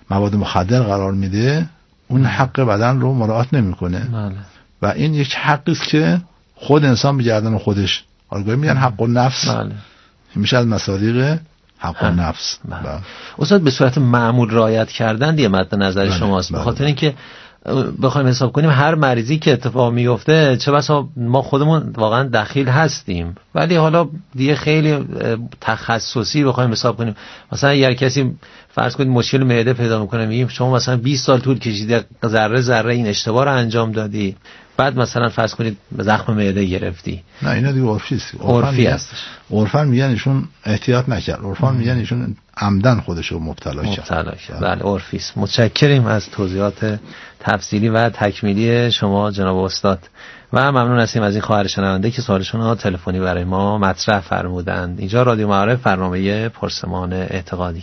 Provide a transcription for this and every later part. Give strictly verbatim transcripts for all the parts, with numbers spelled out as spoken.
مواد مخدر قرار میده، اون حق بدن رو مراعات نمیکنه. بله. و این یک حقی است که خود انسان به گردن خودش، حالا میگن حق النفس. بله. میشه از مصادیق حق النفس. بله. بله. استاد به صورت معمول رعایت کردن دیگه مد نظر بله. شماست. به بله. خاطر اینکه بخوایم حساب کنیم هر مریضی که اتفاق میفته چه بسا ما خودمون واقعا دخیل هستیم، ولی حالا دیگه خیلی تخصصی بخوایم حساب کنیم. مثلا اگر کسی فرض کنید مشکل معده پیدا میکنه، میگیم شما مثلا بیست سال طول کشیده ذره ذره این اشتباه رو انجام دادی، بعد مثلا فرض کنید زخم معده گرفتی. نه اینا دیگه عرفی است. عرفی هستش. عرفان میگن ایشون احتیاط نکرد، عرفان میگن ایشون عمدن خودشو مبتلا کرد. مبتلا کرد. بله عرفی است. متشکریم از توضیحات تفصیلی و تکمیلی شما جناب استاد و ممنون هستیم از این خواهر شنونده که سوالشون رو تلفنی برای ما مطرح فرمودند. اینجا رادیو معارف، برنامه پرسمان اعتقادی.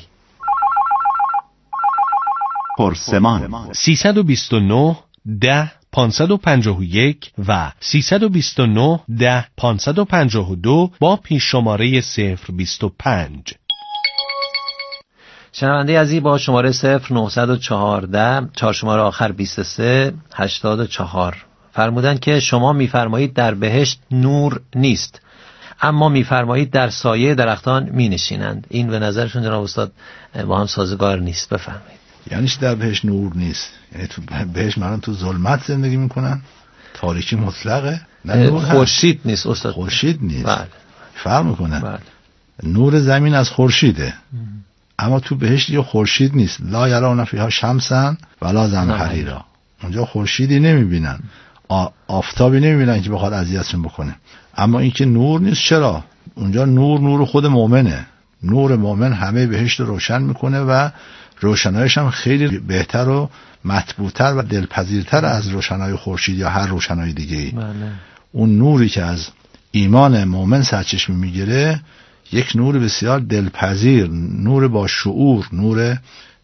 پرسمان سیصد و بیست و نه ده پانصد و پنجاه و یک و سیصد و بیست و نه ده پانصد و پنجاه و دو با پیش شماره صفر بیست و پنج. شنونده عزیز با شماره صفر نهصد و چهارده چهار شماره آخر بیست و سه هشتاد و چهار فرمودن که شما میفرمایید در بهشت نور نیست، اما میفرمایید در سایه درختان می نشینند. این به نظرشون جناب استاد با هم سازگار نیست. بفرمایید. یعنی در بهشت نور نیست، یعنی تو بهشت مردم تو ظلمت زندگی میکنن، تاریکی مطلقه، نه خورشید نیست استاد. خورشید نیست. بله. فرق میکنه. بله. نور زمین از خورشیده، اما تو بهشت یه خورشید نیست. لا یرون فیها شمسا ولا زمهریرا. اونجا خورشیدی نمیبینن، آفتابی نمیبینن که بخواد اذیتشون بکنه. اما این که نور نیست، چرا؟ اونجا نور نور خود مؤمنه. نور مؤمن همه بهشت رو روشن میکنه و روشنایش هم خیلی بهتر و مطبوعتر و دلپذیرتر از روشنای خورشید یا هر روشنای دیگه‌ای. بله. اون نوری که از ایمان مؤمن سرچشمه میگیره یک نور بسیار دلپذیر، نور با شعور، نور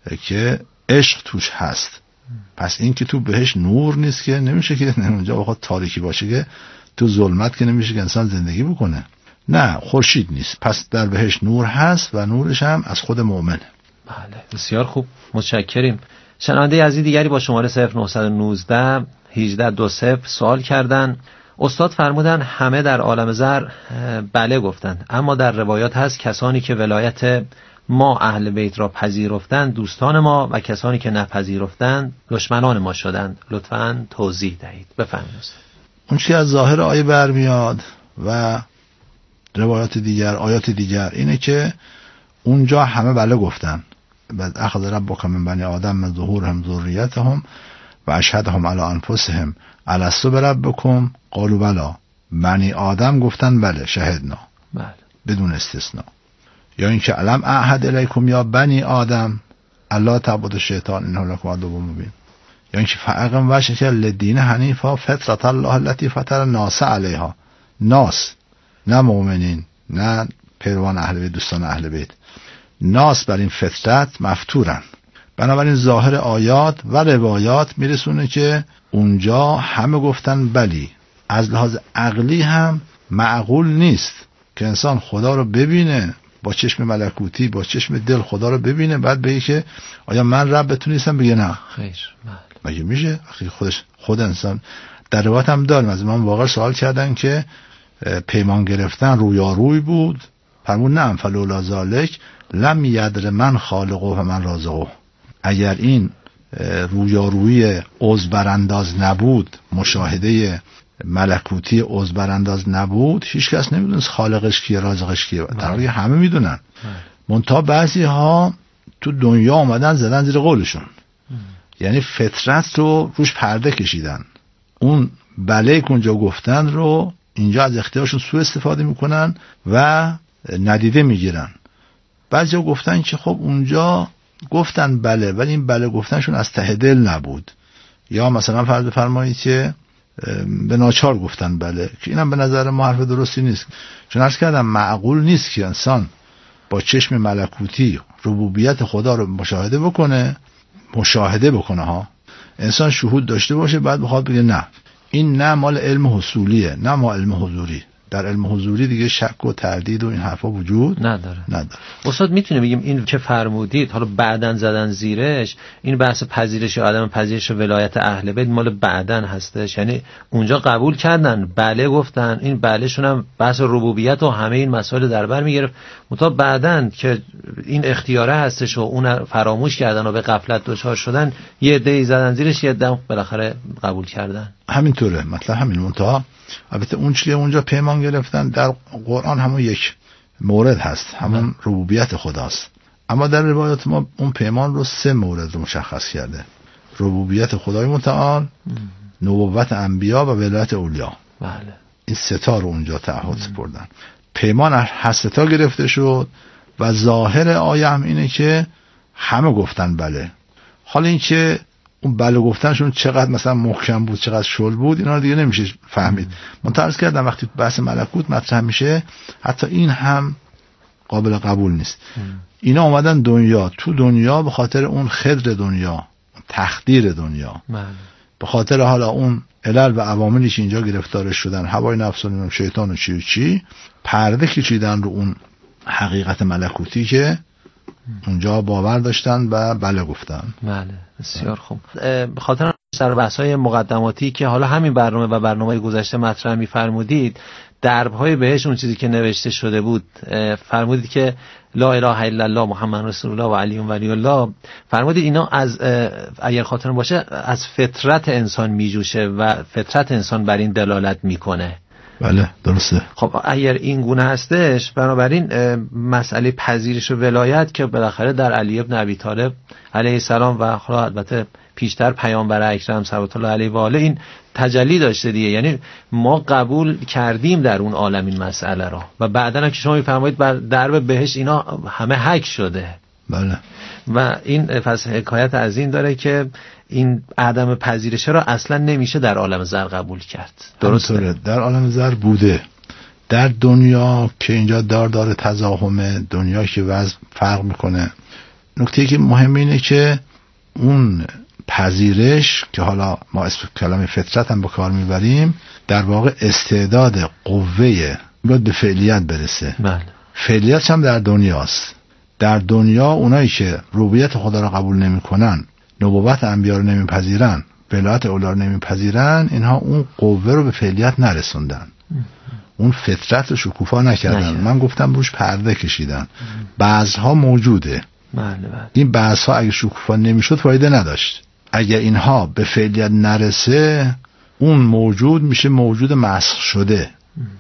که عشق توش هست. پس این که تو بهش نور نیست که نمیشه که اونجا بخواد تاریکی باشه، که تو ظلمت که نمیشه که انسان زندگی بکنه. نه، خورشید نیست. پس در بهش نور هست و نورش هم از خود مؤمنه. بله، بسیار خوب، متشکریم. شنونده عزیز دیگری با شماره صفر نهصد و نوزده هجده دو صفر سوال کردن. استاد فرمودن همه در عالم زر بله گفتند، اما در روایات هست کسانی که ولایت ما اهل بیت را پذیرفتند دوستان ما و کسانی که نپذیرفتند دشمنان ما شدند. لطفاً توضیح دهید. بفرمایید. اون چیزی از ظاهر آیه برمیاد و روایات دیگر، آیات دیگر، اینه که اونجا همه بله گفتن. بعد اخذ ربک من بنی آدم من ظهورهم ذریتهم و اشهدهم علی انفسهم الست بربکم قالوا بلی. بنی آدم گفتن بله، شهدنا. بله. بدون استثناء. یا اینکه علم اعهد الیکم یا بنی آدم الا تعبدوا الشیطان انه لکم عدو مبین. یا اینکه فاقم وجهک للدین حنیفا فطرة الله التي فطر الناس علیها. ناس، نه مؤمنین، نه پیروان اهل بیت، دوستان اهل بیت. ناس بر این فطرت مفطورن. بنابراین ظاهر آیات و روایات میرسونه که اونجا همه گفتن بلی. از لحاظ عقلی هم معقول نیست که انسان خدا رو ببینه با چشم ملکوتی، با چشم دل خدا رو ببینه، بعد بگه که آیا من ربتون نیستم؟ بگه نه. خیر. مگه میشه؟ خودش خود انسان در روایت هم داریم. از من واقعا سوال کردن که پیمان گرفتن رویاروی بود، فرمود نه فلولا ذالک لم یدر من خالقه و من رازقه. اگر این رویارویی عضو برانداز نبود، مشاهده ملکوتی عضو برانداز نبود، هیچ کس نمیدونست خالقش کیه، رازقش کیه. در حالی همه میدونن. منتها بعضی ها تو دنیا آمدن زدن زیر قولشون، یعنی فطرت رو روش پرده کشیدن. اون بله که اونجا گفتن رو اینجا از اختیارشون سوء استفاده میکنن و ندیده میگیرن. بعضی ها گفتن که خب اونجا گفتن بله، ولی این بله گفتنشون از ته دل نبود. یا مثلا فرض بفرمایید که به ناچار گفتن بله، که اینم به نظر ما حرف درستی نیست. چون عرض کردم معقول نیست که انسان با چشم ملکوتی ربوبیت خدا رو مشاهده بکنه مشاهده بکنه ها انسان شهود داشته باشه، بعد بخواد بگه نه این نه مال علم حصولیه، نه مال علم حضوری. در علم حضوری دیگه شک و تردید و این حرفا وجود نداره. نداره. استاد میتونه بگیم این که فرمودید حالا بعدن زدن زیرش، این بحث پذیرش یا عدم پذیرش ولایت اهل بیت مال بعدن هستش؟ یعنی اونجا قبول کردن، بله گفتن، این بله شون هم بحث ربوبیت و همه این مسائل در بر میگرفت، متا بعدن که این اختیاره هستش و اون فراموش کردن و به غفلت دچار شدن، یه عده‌ای زدن زیرش، یه عده بالاخره قبول کردن. همینطوره، مطلب همین. منتها البته اون چیزی اونجا پیمان گرفتن در قرآن همون یک مورد هست، همون ربوبیت خداست، اما در روایات ما اون پیمان رو سه مورد رو مشخص کرده: ربوبیت خدای متعال، نبوت انبیا و ولایت اولیا. بله. این سه تا رو اونجا تعهد سپردن. پیمان هر سه تا گرفته شد و ظاهر آیه هم اینه که همه گفتن بله. حالا این که اون بله گفتنشون چقدر مثلا محکم بود، چقدر شل بود، اینا رو دیگه نمیشه فهمید. من عرض کردم وقتی بحث ملکوت مطرح میشه حتی این هم قابل قبول نیست. اینا اومدن دنیا، تو دنیا به خاطر اون خضر دنیا، تخدیر دنیا، به خاطر حالا اون علل و عواملی که اینجا گرفتار شدن، هوای نفس و شیطان و چی و چی، پرده کشیدن رو اون حقیقت ملکوتی که اونجا باور داشتن و بله گفتن. بله، بسیار خوب. به خاطر سر بحث‌های مقدماتی که حالا همین برنامه و برنامه گذشته مطرح می‌فرمودید، درب‌های بهش اون چیزی که نوشته شده بود، فرمودید که لا اله الا الله محمد رسول الله و علی ولی الله، فرمودید اینا از اگر خاطرم باشه از فطرت انسان میجوشه و فطرت انسان بر این دلالت میکنه. بله درسته. خب اگر این گونه هستش، بنابراین مسئله پذیرش و ولایت که بالاخره در علی ابن ابی طالب علیه السلام و خدا البته پیشتر پیامبر اکرم صلوات الله علیه و آله این تجلی داشته دیگه، یعنی ما قبول کردیم در اون عالم این مسئله را و بعداً هم که شما میفرمایید بر درب بهشت اینا همه حک شده. بله. و این پس حکایت از این داره که این عدم پذیرش را اصلا نمیشه در عالم زر قبول کرد. درسته. در عالم زر بوده. در دنیا که اینجا دار داره تزاحم، دنیا که وضع فرق میکنه. نکته که مهم اینه که اون پذیرش که حالا ما اسم کلمه فطرت هم به کار میبریم، در واقع استعداد قوه باید به فعلیت برسه. بله. فعلیت هم در دنیاست. در دنیا اونایی که ربوبیت خدا را قبول نمیکنن، نبوت انبیا رو نمیپذیرن، ولایت اولا رو نمیپذیرن، اینها اون قوه رو به فعلیت نرسوندن، اون فطرت رو شکوفا نکردن. نکرد. من گفتم روش پرده کشیدن. بعضها موجوده. بله بله. این بعضها اگه شکوفا نمیشد فایده نداشت. اگر اینها به فعلیت نرسه، اون موجود میشه موجود مسخ شده.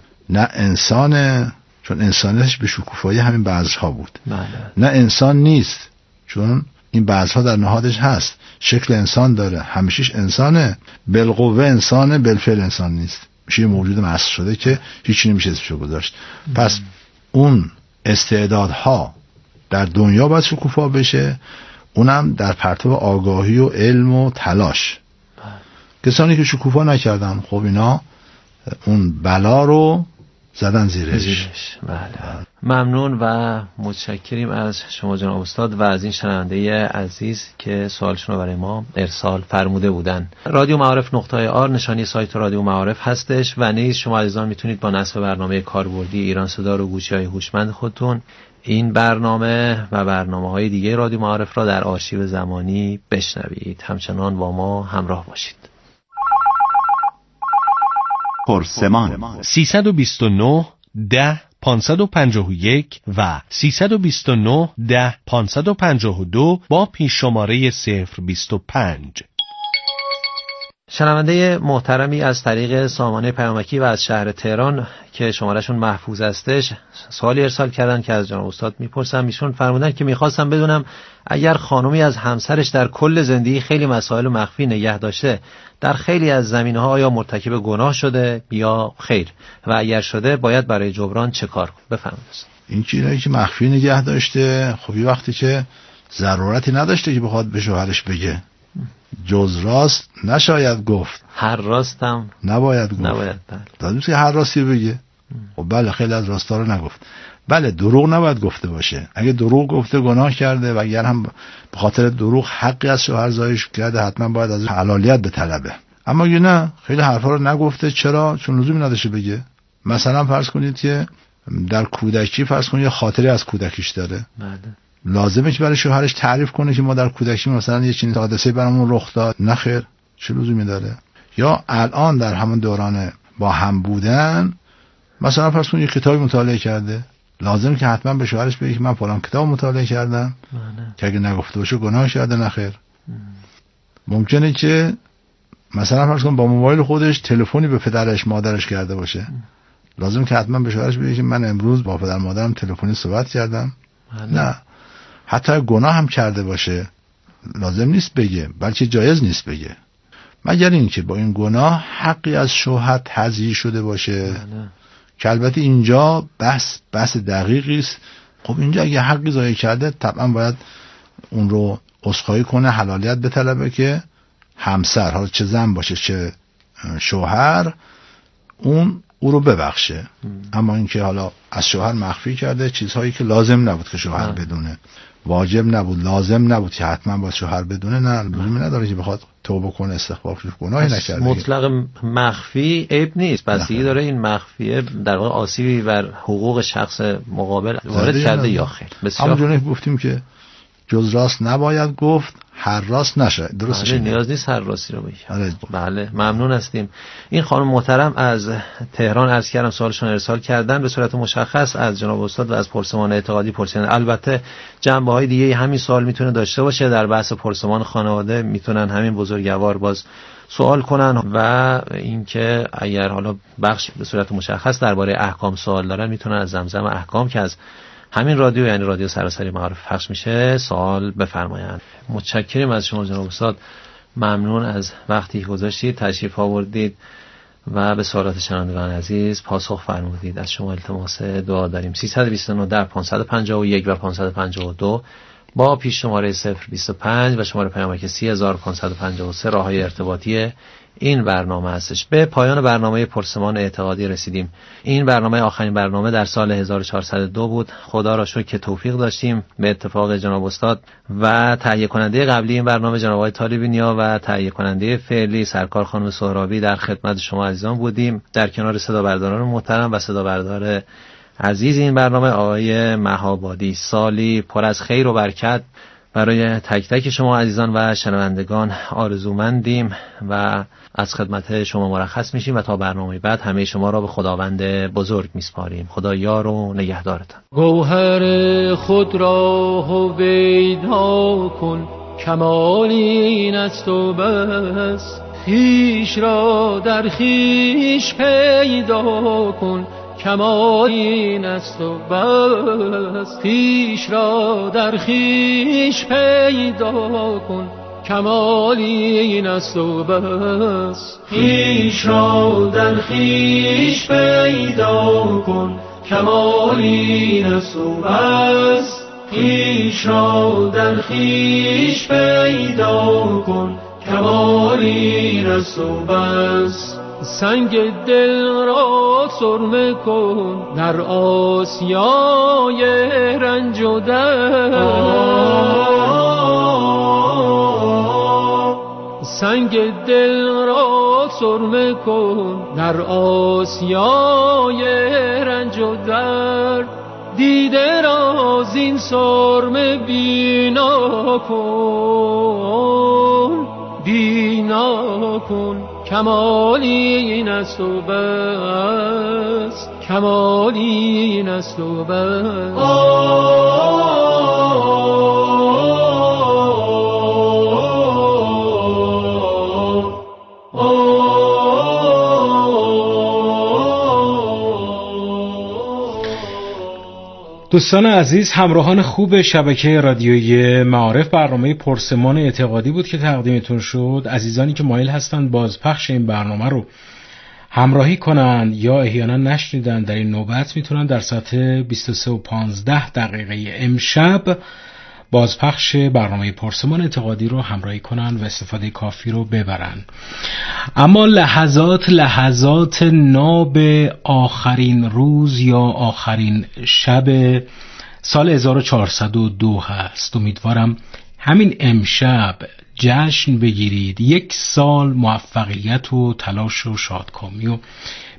نه انسانه، چون انسانش به شکوفایی همین بعضها بود. بله. نه انسان نیست، چون این بعضها در نهادش هست، شکل انسان داره، همیشش انسانه، بالقوه انسانه، بالفعل انسان نیست، میشه موجود مسخ شده که هیچی نمیشه اسمشو گذاشت. پس اون استعدادها در دنیا باید شکوفا بشه، اونم در پرتو آگاهی و علم و تلاش. کسانی که شکوفا نکردن، خب اینا اون بلا رو زدن زیرش. زیرش. بله. ممنون و متشکریم از شما جناب استاد و از این شنونده عزیز که سوالشون رو برای ما ارسال فرموده بودن. رادیو معارف نقطه آر نشانی سایت رادیو معارف هستش و نیز شما عزیزان میتونید با نصب برنامه کاربردی ایران صدا رو گوشی‌های هوشمند خودتون این برنامه و برنامه‌های دیگه رادیو معارف را در آرشیو زمانی بشنوید. همچنان با ما همراه باشید. پرسمان سیصد و بیست و نه ده پانصد و پنجاه و یک و سیصد و بیست و نه ده پانصد و پنجاه و دو با پیش شماره صفر بیست و پنج. شنونده محترمی از طریق سامانه پیامکی و از شهر تهران که شمارهشون محفوظ هستش سوالی ارسال کردن که از جناب استاد میپرسم. ایشون فرمودن که میخواستم بدونم اگر خانومی از همسرش در کل زندگی خیلی مسائل مخفی نگه داشته، در خیلی از زمینه‌ها آیا مرتکب گناه شده یا خیر، و اگر شده باید برای جبران چه کار کنه؟ بفرمایید. این چیزایی که مخفی نگه داشته، خب یه وقتی که ضرورتی نداشته که بخواد به شوهرش بگه، جز راست نشاید گفت، هر راستم نباید گفت. نباید. دادیم که هر راستی بگه. خب بله، خیلی از راستا رو نگفت. بله، دروغ نباید گفته باشه. اگه دروغ گفته گناه کرده و اگر هم به خاطر دروغ حقی از شوهر زایش کرده، حتما باید از حلالیت بطلبه. اما اگه نه، خیلی حرفا رو نگفته، چرا؟ چون لزومی نداشته بگه. مثلا فرض کنید که در کودکی فرض کنید یه خاطری از کودکیش داره، بله. لازمه که برای شوهرش تعریف کنه که ما در کودکی مثلا یه چنین حادثه‌ای برامون رخ داد؟ نه خیر، چه لزومی داره؟ یا الان در همون دوران با هم بودن مثلا فرض کنید یه کتابی مطالعه کرده، لازمه که حتما به شوهرش بگه که من فلان کتاب مطالعه کردم؟ بله. که اگه نگفته باشه گناه کرده؟ نه خیر. ممکنه که مثلا فرض کن با موبایل خودش تلفنی به پدرش مادرش کرده باشه، لازم که حتما به شوهرش بگه که من امروز با پدر مادرم تلفنی صحبت کردم؟ نه. حتی گناه هم کرده باشه لازم نیست بگه، بلکه جایز نیست بگه، مگر اینکه با این گناه حقی از شوهر تضییع شده باشه. که البته اینجا بحث بحث دقیقی است. خب اینجا اگه حقی ضایع کرده طبعا باید اون رو عذرخواهی کنه، حلالیت بطلبه که همسر، حالا چه زن باشه چه شوهر، اون او رو ببخشه. اما اینکه حالا از شوهر مخفی کرده چیزهایی که لازم نبود که شوهر بدونه، واجب نبود، لازم نبود که حتما با شوهر بدونه، نه لزومی نداره که بخواد توبه کنه، استغفار کنه، گناهی نکرده. مطلق مخفی عیب نیست، بستگی داره این مخفیه در واقع آسیبی بر حقوق شخص مقابل وارد کرده یا خیر. بسیار همونجوری گفتیم که جز راست نباید گفت، هر راست نشه. درستش بله، نیاز نیست هر راستی رو بگی. آره. بله، ممنون هستیم. این خانم محترم از تهران عرض کردم سوالشون ارسال کردن، به صورت مشخص از جناب استاد و از پرسمان اعتقادی پرسیدن. البته جنبه‌های دیگه همین سوال میتونه داشته باشه، در بحث پرسمان خانواده میتونن همین بزرگوار باز سوال کنن و اینکه اگر حالا بخش به صورت مشخص درباره احکام سوال دارن میتونن از زمزم احکام که از همین رادیو یعنی رادیو سراسری معارف پخش میشه سوال بفرمایند. متشکریم از شما جناب استاد، ممنون از وقتی گذاشتید، تشریف آوردید و به سوالات شنوندگان عزیز پاسخ فرمودید. از شما التماس دعا داریم. سیصد و بیست و نه ده پانصد و پنجاه و یک و پانصد و پنجاه و دو با پیش شماره صفر بیست و پنج و شماره پیامک سی هزار و پانصد و پنجاه و سه راههای ارتباطی این برنامه هستش. به پایان برنامه پرسمان اعتقادی رسیدیم. این برنامه آخرین برنامه در سال هزار و چهارصد و دو بود. خدا را شکر که توفیق داشتیم به اتفاق جناب استاد و تهیه کننده قبلی این برنامه جناب آقای طالبی نیا و تهیه کننده فعلی سرکار خانم سهرابی در خدمت شما عزیزان بودیم، در کنار صدا برداران محترم و صدا بردار عزیز این برنامه آقای مهابادی. سالی پر از خیر و برکت برای تک تک شما عزیزان و شنوندگان آرزومندیم و از خدمت شما مرخص میشیم و تا برنامه بعد همه شما را به خداوند بزرگ میسپاریم. خدا یار و نگهدارتان. گوهر خود را هویدا کن، کمال این است و بس. خویش را در خویش پیدا کن، کمال این است و بس. خویش را در خویش پیدا کن، کمال این است و بس. خویش را در خویش پیدا کن، کمال این است و بس. خویش را در خویش پیدا کن، کمال این است و بس. سنگ دل را سرمه کن در آسیای رنج و درد. سنگ دل را سرمه کن در آسیای رنج و درد. دیده را زین سرمه بینا کن، بینا کن، کمالی این است و بس. کمالی این است و بس. دوستان عزیز، همراهان خوب شبکه رادیویی معارف، برنامه پرسمان اعتقادی بود که تقدیمتون شد. عزیزانی که مایل هستند بازپخش این برنامه رو همراهی کنند یا احیانا نشنیدن، در این نوبت میتونن در ساعت بیست و سه و پانزده دقیقه امشب بازپخش برنامه پرسمان اعتقادی رو همراهی کنن و استفاده کافی رو ببرن. اما لحظات لحظات ناب آخرین روز یا آخرین شب سال هزار و چهارصد و دو هست. امیدوارم همین امشب جشن بگیرید، یک سال موفقیت و تلاش و شادکامی و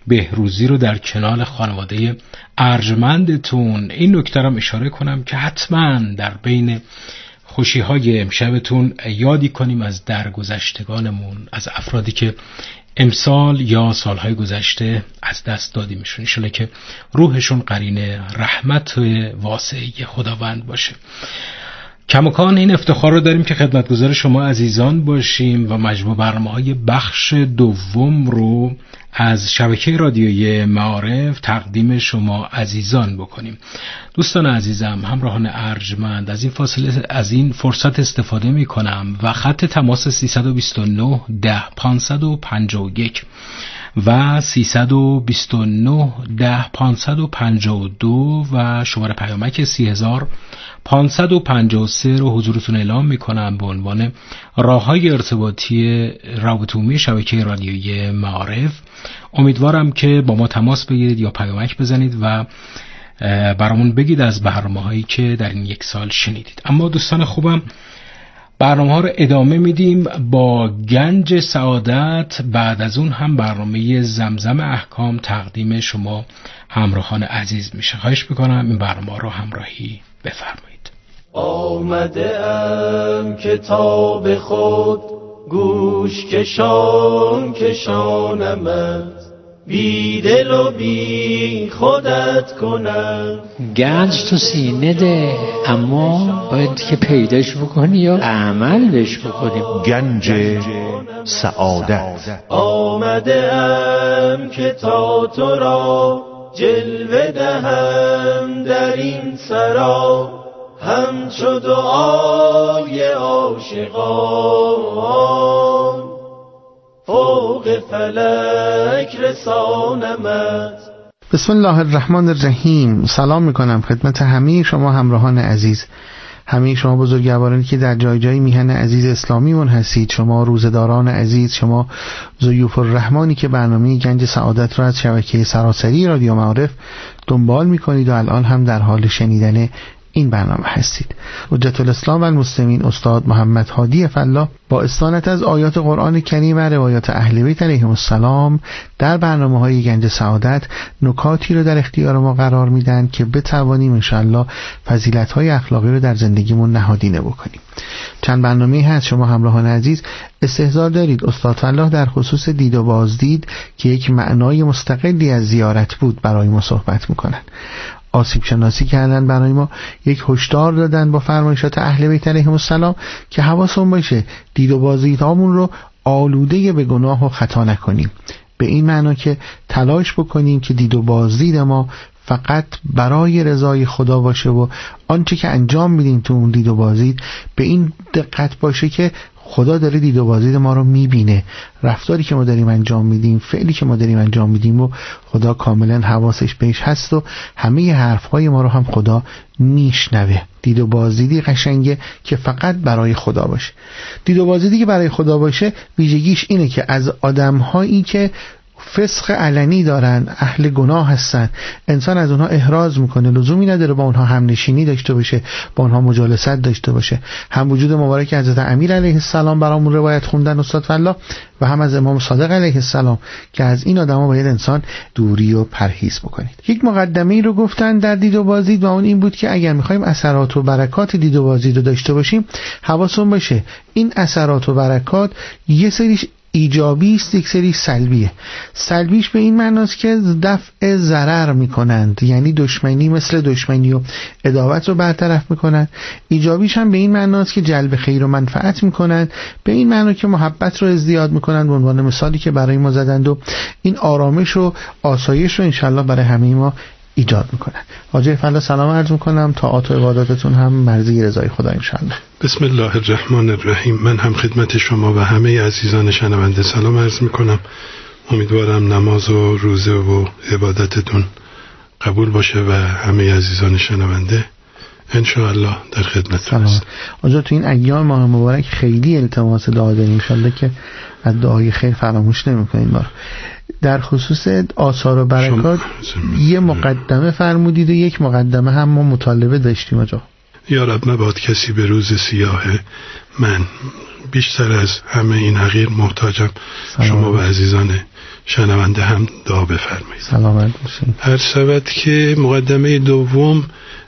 بهروزی رو در کنار خانواده ارجمندتون. این نکته رو اشاره کنم که حتما در بین خوشی‌های امشبتون یادی کنیم از درگذشتگانمون، از افرادی که امسال یا سالهای گذشته از دست دادیمشون. ان شاءالله که روحشون قرین رحمت واسعه خداوند باشه. کماکان این افتخار رو داریم که خدمتگزار شما عزیزان باشیم و مجموع برنامه‌های بخش دوم رو از شبکه رادیویی معارف تقدیم شما عزیزان بکنیم. دوستان عزیزم، همراهان ارجمند، از این فاصله از این فرصت استفاده می کنم و خط تماس سیصد و بیست و نه ده پانصد و پنجاه و یک و سیصد و بیست و نه ده پانصد و پنجاه و دو و شماره پیامک سی هزار پانصد و پنجاه و سه رو حضورتون اعلام میکنم به عنوان راههای ارتباطی رابط عمومی شبکه رادیویی معارف. امیدوارم که با ما تماس بگیرید یا پیامک بزنید و برامون بگید از برنامه‌هایی که در این یک سال شنیدید. اما دوستان خوبم، برنامه ها رو ادامه میدیم با گنج سعادت. بعد از اون هم برنامه زمزم احکام تقدیم شما همراهان عزیز میشه. خواهش میکنم این برنامه رو همراهی بفرمایید. آمده ام کتاب خود گوش کشان کشانمت، بی دل و بی خودت کنم. گنج تو سینه ده، اما باید که پیداش بکنی یا عمل بهش بکنیم. گنج سعادت. آمده ام که تا تو را جلوه دهم در این سرا، همچو دعای عاشقان فوق فلک رسانمت. بسم الله الرحمن الرحیم. سلام میکنم خدمت همه شما همراهان عزیز، همه شما بزرگوارانی که در جای جای میهن عزیز اسلامیمون هستید، شما روزداران عزیز، شما ضیوف الرحمانی که برنامه گنج سعادت را از شبکه سراسری رادیو معارف دنبال میکنید و الان هم در حال شنیدن این برنامه هستید. حجت الاسلام و المسلمین استاد محمد هادی فلاح با استعانت از آیات قرآن کریم و روایات اهل بیت علیهم السلام در برنامه‌های گنج سعادت نکاتی رو در اختیار ما قرار میدن که بتوانیم انشالله فضیلت‌های اخلاقی رو در زندگیمون نهادینه بکنیم. چند برنامه هست شما همراهان عزیز استحضار دارید استاد فلاح در خصوص دید و بازدید که یک معنای مستقلی از زیارت بود برای ما صحبت میکنن. آسیب شناسی کردن برای ما، یک هشدار دادن با فرمایشات اهل بیت علیهم السلام که حواسمون باشه دید و بازدیدهامون رو آلوده به گناه و خطا نکنیم، به این معنا که تلاش بکنیم که دید و بازدید ما فقط برای رضای خدا باشه و آنچه که انجام میدیم تو اون دید و بازدید به این دقت باشه که خدا داره دید و بازدید ما رو میبینه، رفتاری که ما داریم انجام میدیم، فعلی که ما داریم انجام میدیم و خدا کاملا حواسش بهش هست و همه حرفهای ما رو هم خدا میشنوه. دید و بازدیدی قشنگه که فقط برای خدا باشه. دید و بازدیدی که برای خدا باشه ویژگیش اینه که از آدمهایی که فسق علنی دارن، اهل گناه هستن، انسان از اونها احراز میکنه، لزومی نداره با اونها همنشینی داشته باشه، با اونها مجالست داشته باشه. هم وجود مبارک حضرت امیر علیه السلام برامون روایت خوندن استاد فلاح و هم از امام صادق علیه السلام که از این آدما باید انسان دوری و پرهیز بکنید. یک مقدمه‌ای رو گفتن در دید و بازدید و اون این بود که اگر میخوایم اثرات و برکات دید و بازدید رو داشته باشیم حواسمون باشه این اثرات و برکات یه سریش ایجابی است، یک سری سلبیه. سلبیش به این معناست که دفع ضرر میکنند، یعنی دشمنی مثل دشمنی و عداوت رو برطرف میکنند. ایجابیش هم به این معناست که جلب خیر و منفعت میکنند، به این معنا که محبت رو ازدیاد میکنند، به عنوان مثالی که برای ما زدند و این آرامش و آسایش رو انشالله برای همه ما ایجاد میکنن. حاجی فلاح سلام عرض میکنم، طاعات و عباداتتون هم مرضی رضای خدا انشالله. بسم الله الرحمن الرحیم. من هم خدمت شما و همه عزیزان شنونده سلام عرض میکنم. امیدوارم نماز و روزه و عبادتتون قبول باشه و همه عزیزان شنونده انشاءالله در خدمتتون هست. آنجا تو این ایام ماه مبارک خیلی التماس دعا داریم انشالله که از دعای خیر فراموش نمیکنید ما. در خصوص آثار و برکات یه مقدمه فرمودید و یک مقدمه هم ما مطالبه داشتیم آجا. یا رب مباد کسی به روز سیاه من بیشتر از همه این حقیر محتاجم. شما و عزیزان شنونده هم دعا بفرمایید. سلامت باشین. هر شود که مقدمه دوم،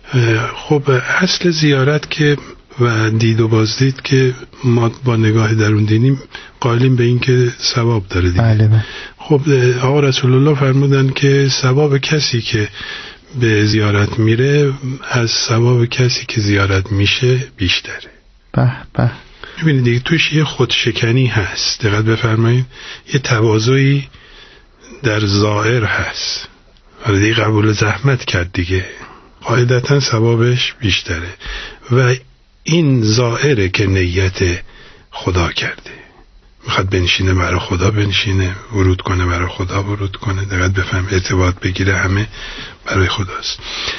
خب اصل زیارت که و دید و بازدید که ما با نگاه درون دینی قائلیم به این که ثواب داره دیگه. بله بله. خب آقا رسول الله فرمودن که ثواب کسی که به زیارت میره از ثواب کسی که زیارت میشه بیشتره. به به. میبینید دیگه توش یه خودشکنی هست، دقت بفرمایید، یه تواضعی در ظاهر هست. ولی دیگه قبول زحمت کرد دیگه، قاعدتا ثوابش بیشتره و این ظاهره که نیت خدا کرده، میخواد بنشینه برای خدا بنشینه، ورود کنه برای خدا ورود کنه، دقت بفهم، ارتباط بگیره، همه برای خداست.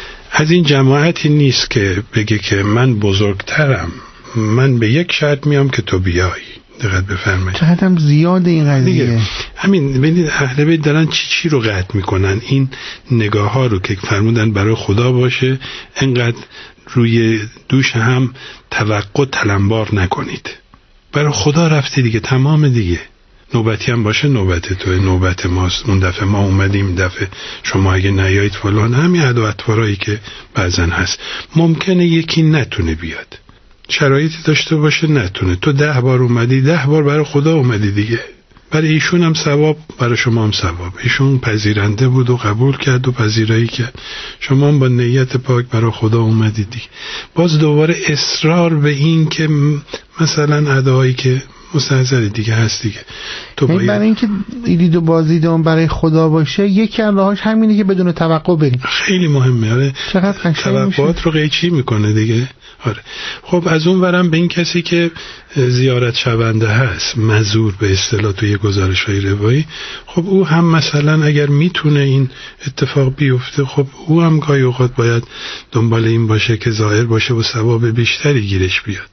از این جماعتی نیست که بگه که من بزرگترم، من به یک شرط میام که تو بیای. دقت بفرمایید چقدر هم زیاد این قضیه. همین ببینید اهل بیت دارن چی چی رو قطع میکنن، این نگاه ها رو که فرمودن برای خدا باشه، انقدر روی دوش هم توقع تلمبار نکنید. برای خدا رفته دیگه، تمام دیگه. نوبتی هم باشه نوبت توه، نوبت ماست، اون دفعه ما اومدیم، دفعه شما اگه نیایید فلان، همین عد و اطوارایی که بعضن هست. ممکنه یکی نتونه بیاد، شرایطی داشته باشه نتونه، تو ده بار اومدی، ده بار برای خدا اومدی دیگه، برای ایشون هم ثواب، برای شما هم ثواب. ایشون پذیرنده بود و قبول کرد و پذیرایی کرد، شما هم با نیت پاک برای خدا اومدید دیگه. باز دوباره اصرار به این که مثلا ادعایی که مستحضر دیگه هست دیگه، تو باید برای اینکه دید و بازدید اون برای خدا باشه، یکی از راهاش همینه که بدون توقع بریم. خیلی مهمه. آره چقدر قشنگ توقعات رو قیچی میکنه دیگه. آره خب از اون ورم به این کسی که زیارت شونده هست، مزور به اصطلاح توی گزارش های روایی، خب او هم مثلا اگر میتونه این اتفاق بیفته، خب او هم گاهی اوقات باید دنبال این باشه که ظاهر باشه و ثواب بیشتری گیرش بیاد.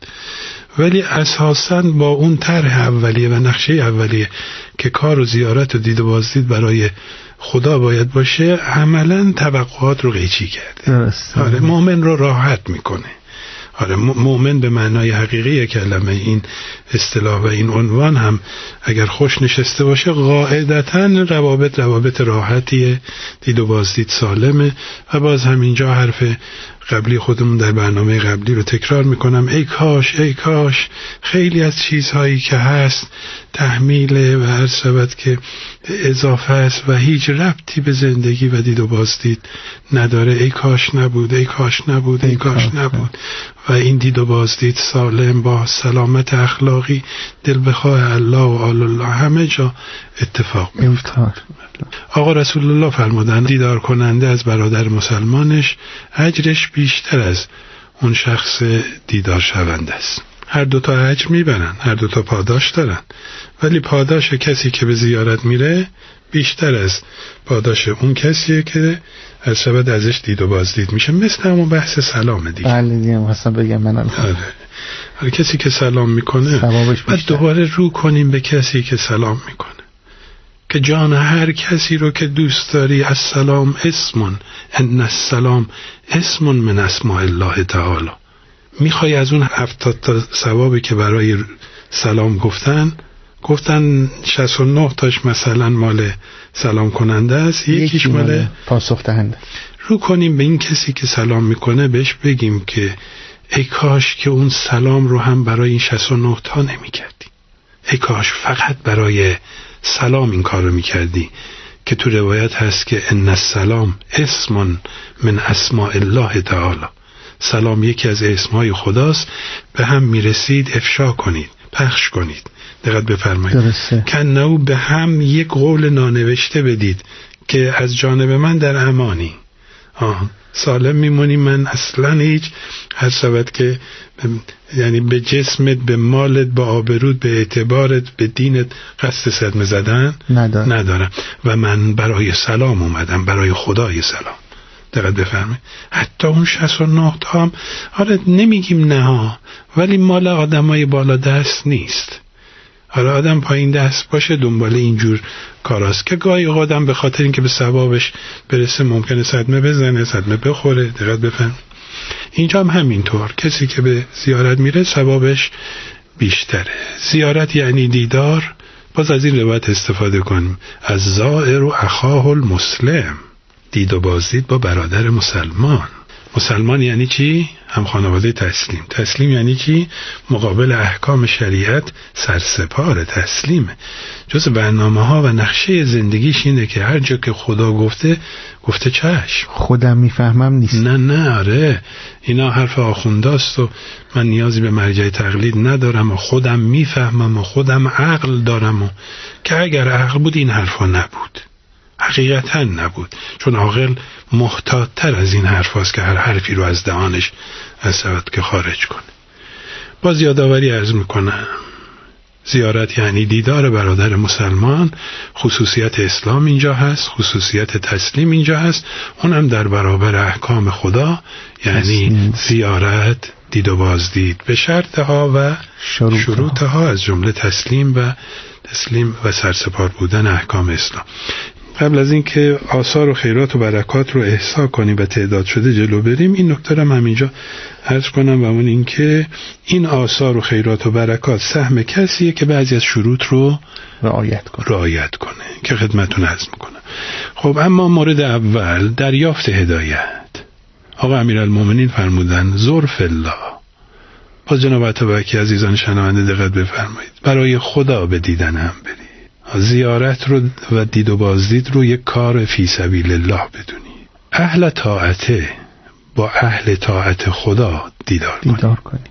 ولی اساساً با اون طرح اولیه و نقشه اولیه که کار و زیارت و دید و بازدید برای خدا باید باشه، عملاً توقعات رو قیچی کرده. درسته. آره مؤمن رو راحت میکنه. آره مؤمن به معنای حقیقی کلمه، این اصطلاح و این عنوان هم اگر خوش نشسته باشه، قاعدتاً روابط روابط راحتیه، دید و بازدید سالمه. و باز همینجا حرف قبلی خودمون در برنامه قبلی رو تکرار میکنم، ای کاش ای کاش خیلی از چیزهایی که هست تحمیل و هر سبت که اضافه است و هیچ ربطی به زندگی و دید و بازدید نداره، ای کاش نبود ای کاش نبود ای کاش نبود. و این دید و بازدید سالم با سلامت اخلاقی، دل بخواه الله و آل الله همه جا اتفاق میفته. آقا رسول الله فرمودن دیدار کننده از برادر مسلمانش اجرش بیشتر از اون شخص دیدار شونده است. هر دوتا اجر میبرن، هر دوتا پاداش دارن، ولی پاداش کسی که به زیارت میره بیشتر از پاداش اون کسیه که از شبد ازش دید و بازدید میشه. مثل همون بحث سلام دیگه. بله دیگه مثلا بگم من آره. آره کسی که سلام میکنه بعد دوباره رو کنیم به کسی که سلام میکنه، که جان هر کسی رو که دوست داری، السلام اسمون، ان السلام اسمون من اسماء الله تعالی. میخوای از اون هفتاد تا ثوابی که برای سلام گفتن گفتن شصت و نه تاش مثلا مال سلام کننده است، یکیش مال پاسخ دهنده. رو کنیم به این کسی که سلام میکنه، بهش بگیم که ای کاش که اون سلام رو هم برای این شصت و نه تا نمی کردی، ای کاش فقط برای سلام این کار رو میکردی، که تو روایت هست که ان السلام اسم من اسماء الله تعالی. سلام یکی از اسمهای خداست، به هم میرسید افشا کنید، پخش کنید. دقت بفرمایید کنه به هم یک قول نانوشته بدید که از جانب من در امانی، آه سالم میمونی، من اصلا هیچ هر سبت که یعنی به جسمت، به مالت، به آبرود، به اعتبارت، به دینت قصد صدمه زدن ندارم. ندارم و من برای سلام اومدم، برای خدای سلام. دقت بفرمایید حتی اون شصت و نه تا هم آره نمیگیم نه ها، ولی مال آدمای بالا دست نیست. آره آدم پایین دست باشه دنبال اینجور کاراست که گاهی آدم به خاطر اینکه به ثوابش برسه ممکنه صدمه بزنه، صدمه بخوره. دقت بفرمایید اینجا هم همینطور، کسی که به زیارت میره ثوابش بیشتره. زیارت یعنی دیدار باز از این روایت استفاده کنیم، از زائر و اخاه المسلم، دید و بازدید با برادر مسلمان. مسلمان یعنی چی؟ هم خانواده تسلیم. تسلیم یعنی چی؟ مقابل احکام شریعت سرسپار تسلیمه. جز برنامه ها و نقشه زندگیش اینه که هر جا که خدا گفته گفته چشم. خودم میفهمم نیست. نه نه آره، اینا حرف آخونداست و من نیازی به مرجع تقلید ندارم و خودم میفهمم و خودم عقل دارم و که اگر عقل بود این حرفا نبود، حقیقتا نبود، چون عاقل محتاط‌تر از این حرف هاست که هر حرفی رو از دهانش از که خارج کنه. باز یادآوری عرض میکنم، زیارت یعنی دیدار برادر مسلمان. خصوصیت اسلام اینجا هست، خصوصیت تسلیم اینجا هست، اونم در برابر احکام خدا، یعنی زیارت، دید و بازدید به شرطها و شروطها، از جمله تسلیم و تسلیم و سرسپار بودن احکام اسلام. قبل از این که آثار و خیرات و برکات رو احصا کنیم و تعداد شده جلو بریم، این نکته رو همینجا عرض کنم و اون این که این آثار و خیرات و برکات سهم کسیه که بعضی از شروط رو رعایت کنه رعایت کنه که خدمتتون عرض میکنم. خب اما مورد اول، دریافت هدایت. آقا امیرالمومنین فرمودن ظرف الله. باز جناب عطابکی عزیزان شنونده دقت بفرمایید، برای خدا به دیدن هم برید. زیارت رو و دید و بازدید رو یک کار فی سبیل الله بدونید. اهل طاعته با اهل طاعت خدا دیدار, دیدار کنید.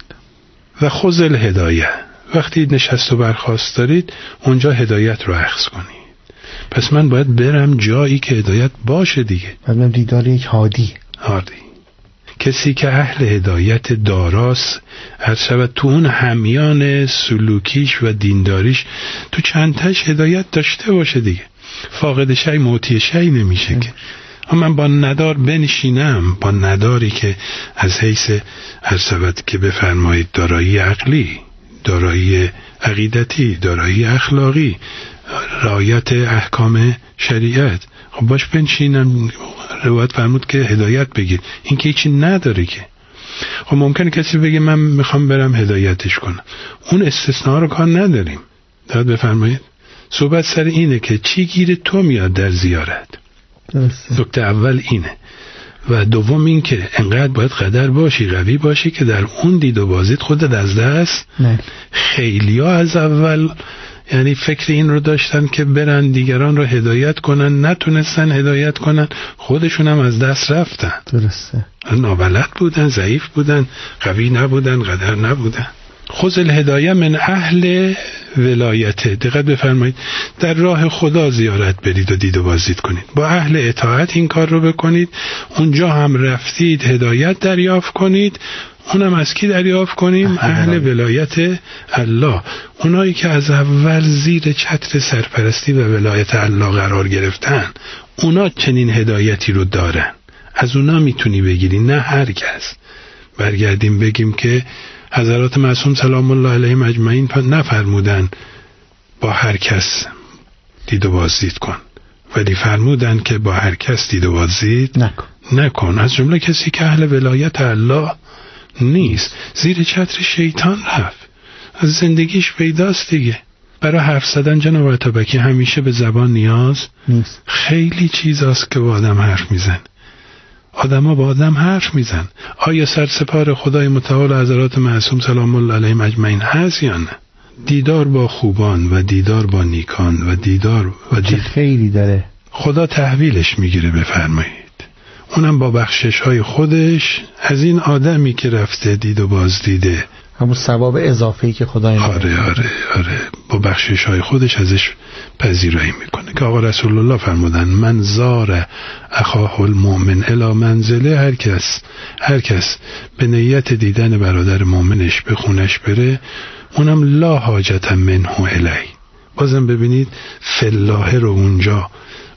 و خذل هدایت، وقتی نشست و برخاست دارید اونجا هدایت رو اخذ کنید. پس من باید برم جایی که هدایت باشه دیگه. بعد دیدار یک هادی. هادی کسی که اهل هدایت داراست، هر شود تو اون همیان سلوکیش و دینداریش تو چند تاش هدایت داشته باشه دیگه. فاقد شی معطی شی نمیشه که. من با ندار بنشینم، با نداری که از حیث هر شود که بفرمایید دارایی عقلی، دارایی عقیدتی، دارایی اخلاقی، رعایت احکام شریعت، خب باش بنشینم. روایت فرمود که هدایت بگیر، این که هیچی نداره که. خب ممکنه کسی بگه من میخوام برم هدایتش کنم، اون استثناء رو کار نداریم. داد بفرمایید. صحبت سر اینه که چی گیر تو میاد در زیارت. نکته اول اینه. و دوم این که انقدر باید قدر باشی، قوی باشی که در اون دید و بازدید خودت از دست نه. خیلی ها از اول یعنی فکر این رو داشتن که برن دیگران رو هدایت کنن، نتونستن هدایت کنن، خودشون هم از دست رفتن. درسته. نابلد بودن، ضعیف بودن، قوی نبودن، قدر نبودن. خذل هدایه من اهل ولایته. دقت بفرمایید، در راه خدا زیارت برید و دید و بازدید کنید، با اهل اطاعت این کار رو بکنید. اونجا هم رفتید هدایت دریافت کنید. اونم از کی دریافت کنیم؟ اهل ولایت الله، اونایی که از اول زیر چتر سرپرستی و ولایت الله قرار گرفتن، اونا چنین هدایتی رو دارن. از اونا میتونی بگیری، نه هر کس. برگردیم بگیم که حضرات معصوم سلام الله علیهم اجمعین نفرمودن با هر کس دید و بازدید کن، ولی فرمودن که با هر کس دید و بازدید نکن. نکن. از جمله کسی که اهل ولایت الله نیست، زیر چتر شیطان رفت، از زندگیش پیداست دیگه. برای حرف زدن جناب عطابکی همیشه به زبان نیاز نیست. خیلی چیزاست که با آدم حرف میزن. آدم ها با آدم حرف میزن. آیا سرسپار خدای متعال حضرات معصوم سلام الله علیهم اجمعین هست یا نه؟ دیدار با خوبان و دیدار با نیکان و دیدار و دید... خیلی داره. خدا تحویلش میگیره بفرمایید. اونم با بخشش های خودش از این آدمی که رفته دید و بازدیده، همون ثواب اضافه‌ای که خدا این آره آره آره با بخشش های خودش ازش پذیرایی میکنه. که آقا رسول الله فرمودن من زار اخاه المؤمن الی منزله، هر کس هر کس به نیت دیدن برادر مؤمنش به خونش بره، اونم لا حاجت منه الی. بازم ببینید فلاحه رو اونجا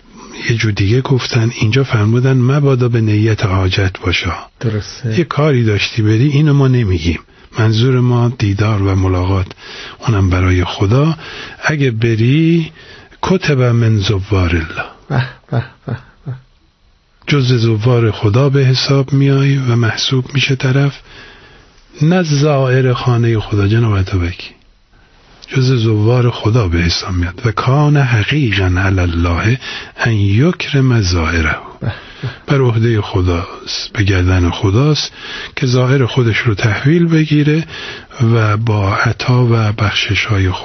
یه جو دیگه گفتن، اینجا فرمودن مبادا به نیت حاجت باشه. درسته. یه کاری داشتی بری، اینو ما نمیگیم، منظور ما دیدار و ملاقات، اونم برای خدا. اگه بری کتب من زوار الله، بح بح بح بح. جز زوار خدا به حساب میای و محسوب میشه طرف، نه زائر خانه خدا. جناب عطابکی جز زوار خدا به حساب میاد و کان حقیقا علی الله ان یکرم زائره، بر عهده خداست، به گردن خداست که زائر خودش رو تحویل بگیره و با عطا و بخشش های خود